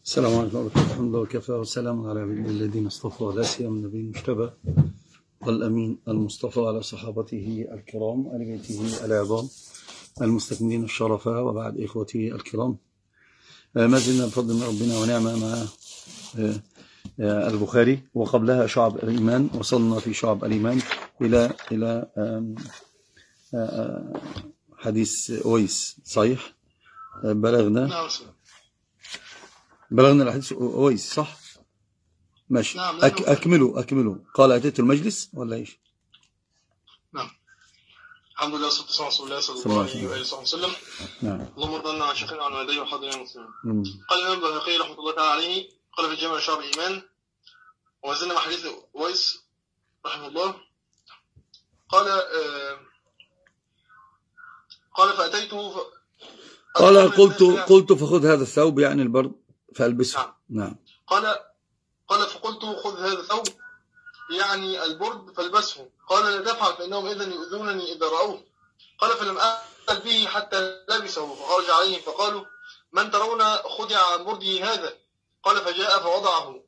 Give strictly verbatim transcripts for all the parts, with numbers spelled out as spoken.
السلام عليكم ورحمة الله وبركاته. وكفى وسلام على الذين اصطفى ولا سيما النبي المجتبى والأمين المصطفى على صحابته الكرام آل بيته العظام المستكملين الشرفاء، وبعد إخوتي الكرام، ما زلنا بفضل من ربنا ونعمة مع البخاري، وقبلها شعب الإيمان. وصلنا في شعب الإيمان إلى إلى حديث أويس، صحيح؟ بلغنا بلغنا الحديث أويس، صح؟ ماشي. نعم. أك أكملوا أكملوا قال أتيت المجلس ولا إيش؟ نعم. الحمد لله والصلاة والسلام على رسول الله صلى الله عليه وآله وسلم. نعم. اللهم ارض عنا عن شيخنا وعن والديه وحاضرين المسلمين. مم. قال الإمام البيهقي رحمة الله تعالى عليه، قال في الجامع شعب الإيمان، وما زلنا مع حديث أويس رحمه الله. قال آه قال فأتيته ف... قال قلت قلت فخذ هذا الثوب، يعني البرد، فألبسه. نعم. نعم. قال قال فقلت خذ هذا الثوب، يعني البرد، فالبسه. قال لا تفعل فإنهم إذن يؤذونني إذا رأوه. قال فلم أقل به حتى لبسه، فخرج عليهم فقالوا من ترون خدع عن برده هذا؟ قال فجاء فوضعه.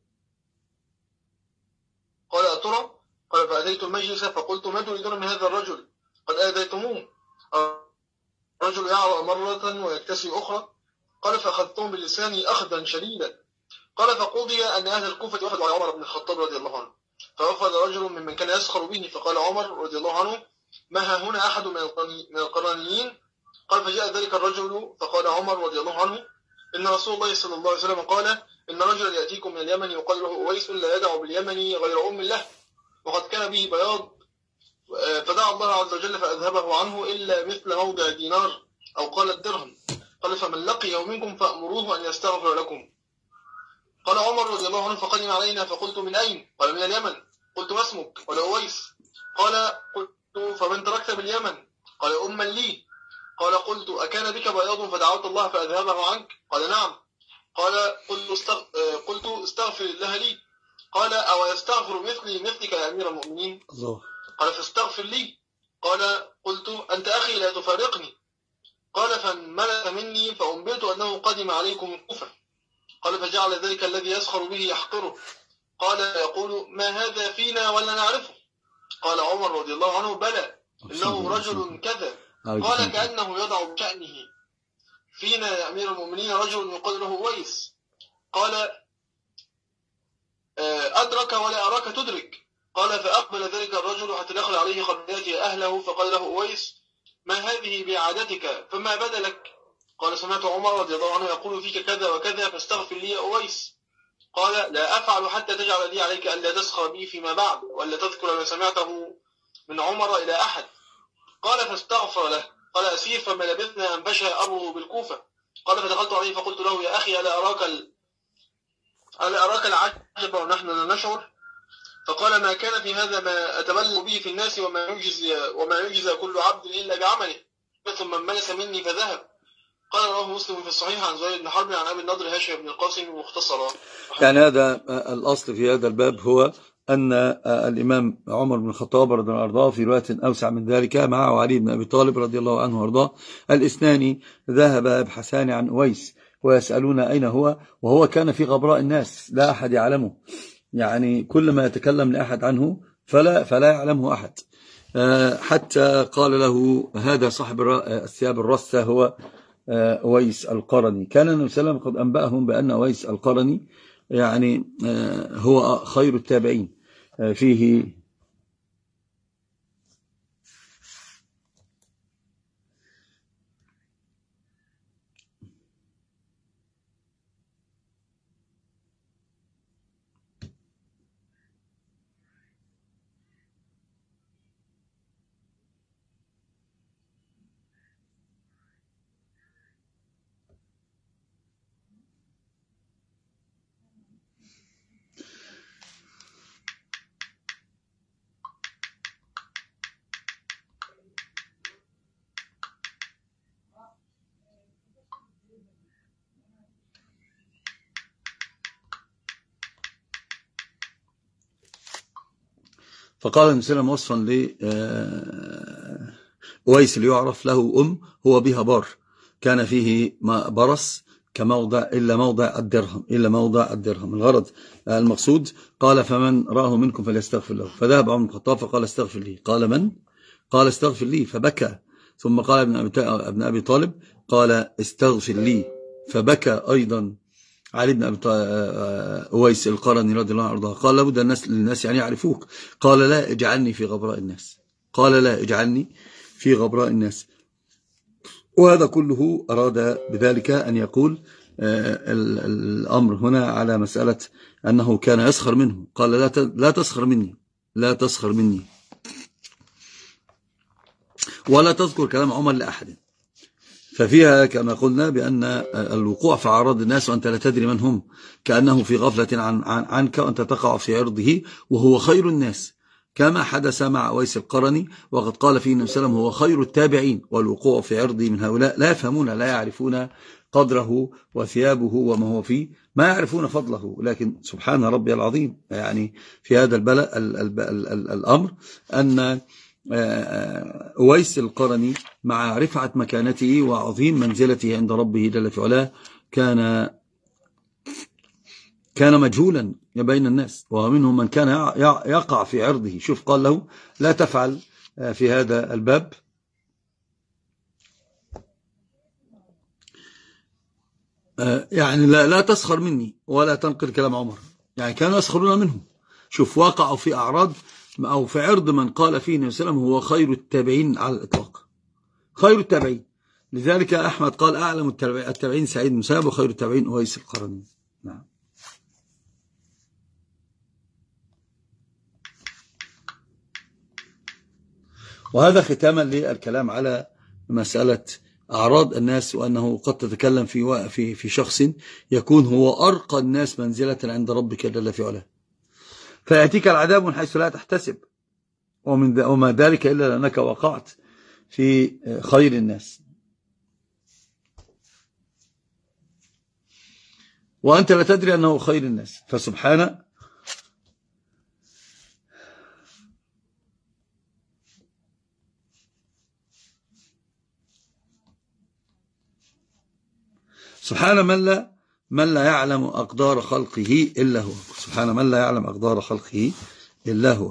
قال أترى؟ قال فأتيت المجلس فقلت ما تريدون من هذا الرجل؟ قد آذيتموه، الرجل يعرى مرة ويكتسي أخرى. قال فأخذتهم بلساني أخذا شديدا. قال فقضي أن أهل الكوفة وفدوا على عمر بن الخطاب رضي الله عنه، فوفد رجل ممن كان يسخر به، فقال عمر رضي الله عنه ما ها هنا أحد من القرانيين؟ قال فجاء ذلك الرجل فقال عمر رضي الله عنه إن رسول الله صلى الله عليه وسلم قال إن رجلا يأتيكم من اليمن يقال له أويس لا يدع باليمن غير أم له، وقد كان به بياض، فدعا الله عز وجل فأذهبه عنه إلا مثل موضع دينار أو قال الدرهم. قال فمن لقيه منكم فأمروه أن يستغفر لكم. قال عمر رضي الله عنه فقدم علينا فقلت من أين؟ قال من اليمن. قلت ما اسمك؟ قال أويس. قال قلت فمن تركت باليمن؟ قال أما لي. قال قلت أكان بك بياض فدعوت الله فأذهبه عنك؟ قال نعم. قال قلت استغ... قلت استغفر الله لي. قال أو يستغفر مثلي مثلك يا أمير المؤمنين؟ الله. قال فاستغفر لي. قال قلت أنت أخي لا تفارقني. قال فانملأ مني فأنبئت أنه قدم عليكم الكوفة. قال فجعل ذلك الذي يسخر به يحقره، قال يقول ما هذا فينا ولا نعرفه؟ قال عمر رضي الله عنه بلى إنه رجل كذا. قال كأنه يضع بشأنه فينا يا أمير المؤمنين رجل يقال له أويس. قال أدرك ولا أراك تدرك. قال فأقبل ذلك الرجل حتى دخل عليه قبل يأتي أهله، فقال له أويس ما هذه بعادتك فما بدلك؟ قال سمعت عمر رضي الله عنه يقول فيك كذا وكذا فاستغفر لي يا أويس. قال لا أفعل حتى تجعل لي عليك ألا تسخر بي فيما بعد ولا تذكر ما سمعته من عمر إلى أحد. قال فاستغفر له. قال أسير فما لبثنا أن بشى أبوه بالكوفة. قال فدخلت عليه فقلت له يا أخي ألا أراك ال... ألا أراك العجب ونحن لا نشعر؟ فقال ما كان في هذا ما أتبلغ به في الناس وما يجزي وما يجزى كل عبد إلا بعمله. ثم انملس مني فذهب. قال رواه مسلم في الصحيح عن زهير بن حرب عن أبي النضر هاشم بن القاسم مختصرا. يعني هذا الأصل في هذا الباب هو أن الإمام عمر بن الخطاب رضي الله عنه في رواية أوسع من ذلك معه علي بن أبي طالب رضي الله عنه وارضاه، الاثنان ذهبا يبحثان عن أويس ويسألون أين هو، وهو كان في غبراء الناس لا أحد يعلمه، يعني كل ما يتكلم لأحد عنه فلا, فلا يعلمه أحد، حتى قال له هذا صاحب الثياب الرثة هو أويس القرني. كان النبي صلى الله عليه وسلم قد أنبأهم بأن أويس القرني يعني هو خير التابعين فيه. فقال النبي صلى الله عليه وسلم وصفا لأويس اللي يعرف له أم هو بها بار، كان فيه برص كموضع إلا موضع الدرهم إلا موضع الدرهم. الغرض المقصود قال فمن راه منكم فليستغفر له، فذهب عمر بن الخطاب فقال استغفر لي، قال من؟ قال استغفر لي، فبكى. ثم قال ابن أبي طالب قال استغفر لي، فبكى أيضا علي بن أبي أويس القرني رضي الله عنه، قال لابد الناس للناس يعني يعرفوك، قال لا اجعلني في غبراء الناس، قال لا اجعلني في غبراء الناس. وهذا كله أراد بذلك أن يقول الأمر هنا على مسألة أنه كان يسخر منه، قال لا تسخر مني، لا تسخر مني، ولا تذكر كلام عمر لأحد. ففيها كما قلنا بأن الوقوع في أعراض الناس وأنت لا تدري من هم، كأنه في غفلة عن عنك وأنت تقع في عرضه وهو خير الناس، كما حدث مع أويس القرني، وقد قال فيه النبي صلى الله عليه وسلم هو خير التابعين، والوقوع في عرضه من هؤلاء لا يفهمون لا يعرفون قدره وثيابه وما هو فيه، ما يعرفون فضله. لكن سبحان ربي العظيم، يعني في هذا البلاء الأمر أن أويس القرني مع رفعة مكانته وعظيم منزلته عند ربه جل في علاه كان كان مجهولا بين الناس، ومنهم من كان يقع في عرضه. شوف قال له لا تفعل في هذا الباب، يعني لا, لا تسخر مني ولا تنقل كلام عمر، يعني كانوا يسخرون منه. شوف وقعوا في أعراض أو في عرض من قال فيه النبي صلى الله عليه وسلم هو خير التابعين على الإطلاق، خير التابعين. لذلك أحمد قال أعلم التابعين سعيد بن مسيب وخير التابعين أويس القرني. نعم. وهذا ختاما للكلام على مسألة أعراض الناس، وأنه قد تتكلم في في في شخص يكون هو أرقى الناس منزلة عند ربك جل في علاه، فيأتيك العذاب من حيث لا تحتسب، ومن وما ذلك إلا لأنك وقعت في خير الناس، وأنت لا تدري أنه خير الناس. فسبحان سبحان من لا من لا يعلم أقدار خلقه إلا هو، سبحان من لا يعلم أقدار خلقه إلا هو.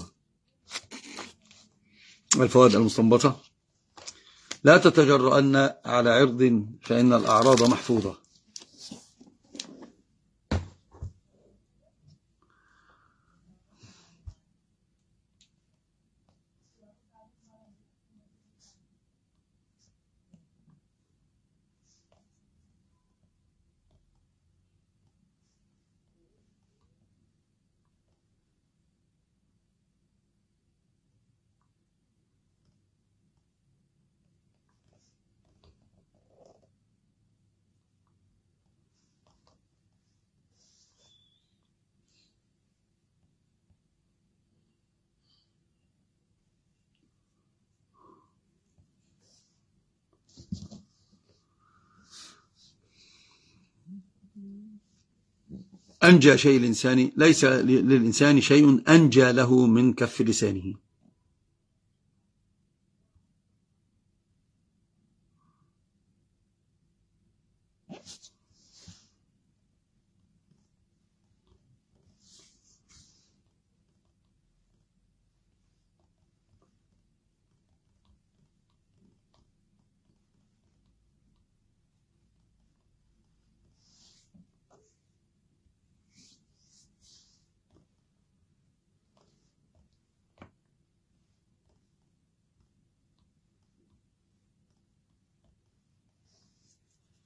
الفوائد المستنبطة: لا تتجرؤن على عرض فإن الأعراض محفوظة. أنجى شيء الإنسان، ليس للإنسان شيء أنجى له من كف لسانه.